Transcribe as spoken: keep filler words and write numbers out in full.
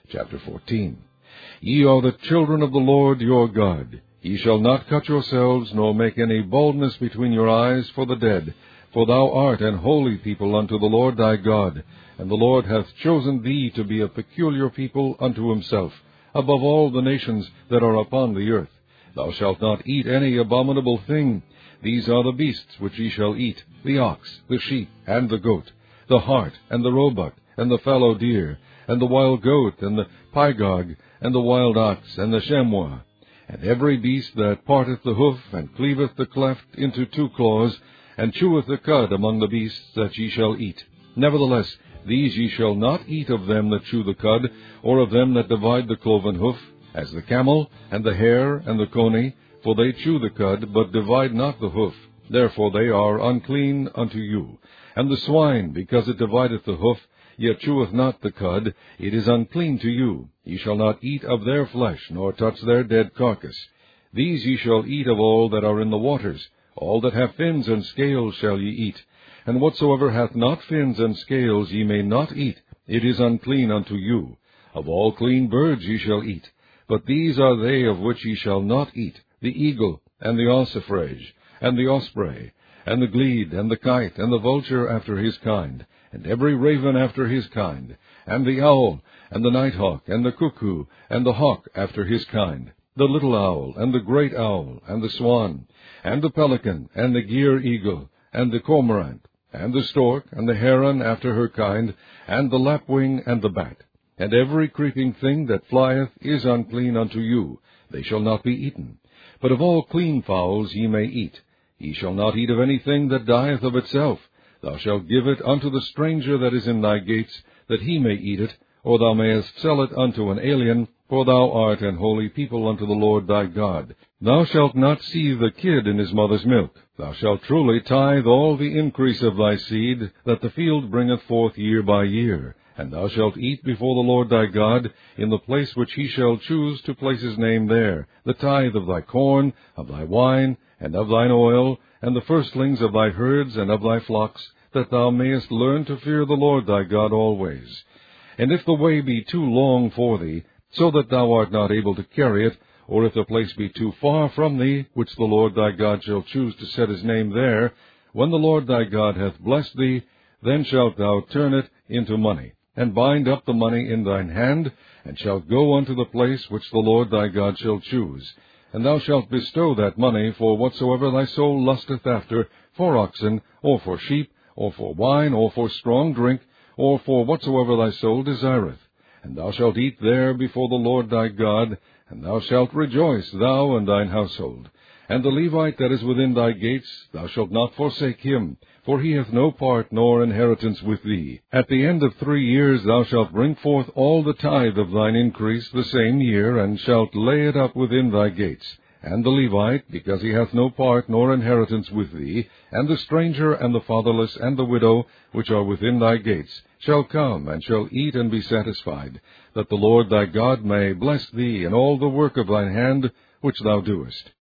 Chapter fourteen. Ye are the children of the Lord your God. Ye shall not cut yourselves, nor make any baldness between your eyes for the dead. For thou art an holy people unto the Lord thy God, and the Lord hath chosen thee to be a peculiar people unto himself, above all the nations that are upon the earth. Thou shalt not eat any abominable thing. These are the beasts which ye shall eat, the ox, the sheep, and the goat, the hart, and the roebuck, and the fallow deer, and the wild goat, and the pygarg, and the wild ox, and the chamois, and every beast that parteth the hoof, and cleaveth the cleft into two claws, and cheweth the cud among the beasts that ye shall eat. Nevertheless, these ye shall not eat of them that chew the cud, or of them that divide the cloven hoof, as the camel, and the hare, and the coney, for they chew the cud, but divide not the hoof. Therefore they are unclean unto you. And the swine, because it divideth the hoof, yet cheweth not the cud, it is unclean to you. Ye shall not eat of their flesh, nor touch their dead carcass. These ye shall eat of all that are in the waters. All that have fins and scales shall ye eat. And whatsoever hath not fins and scales ye may not eat. It is unclean unto you. Of all clean birds ye shall eat. But these are they of which ye shall not eat: the eagle, and the ossifrage, and the osprey, and the glede, and the kite, and the vulture after his kind, and every raven after his kind, and the owl, and the nighthawk, and the cuckoo, and the hawk after his kind, the little owl, and the great owl, and the swan, and the pelican, and the gier eagle, and the cormorant, and the stork, and the heron after her kind, and the lapwing, and the bat. And every creeping thing that flieth is unclean unto you. They shall not be eaten. But of all clean fowls ye may eat. Ye shall not eat of anything that dieth of itself. Thou shalt give it unto the stranger that is in thy gates, that he may eat it, or thou mayest sell it unto an alien, for thou art an holy people unto the Lord thy God. Thou shalt not seethe the kid in his mother's milk. Thou shalt truly tithe all the increase of thy seed, that the field bringeth forth year by year. And thou shalt eat before the Lord thy God, in the place which he shall choose to place his name there, the tithe of thy corn, of thy wine, and of thine oil, and the firstlings of thy herds and of thy flocks, that thou mayest learn to fear the Lord thy God always. And if the way be too long for thee, so that thou art not able to carry it, or if the place be too far from thee, which the Lord thy God shall choose to set his name there, when the Lord thy God hath blessed thee, then shalt thou turn it into money, and bind up the money in thine hand, and shalt go unto the place which the Lord thy God shall choose. And thou shalt bestow that money for whatsoever thy soul lusteth after, for oxen, or for sheep, or for wine, or for strong drink, or for whatsoever thy soul desireth. And thou shalt eat there before the Lord thy God, and thou shalt rejoice, thou and thine household. And the Levite that is within thy gates, thou shalt not forsake him, for he hath no part nor inheritance with thee. At the end of three years thou shalt bring forth all the tithe of thine increase the same year, and shalt lay it up within thy gates. And the Levite, because he hath no part nor inheritance with thee, and the stranger, and the fatherless, and the widow, which are within thy gates, shall come, and shall eat and be satisfied, that the Lord thy God may bless thee in all the work of thine hand which thou doest.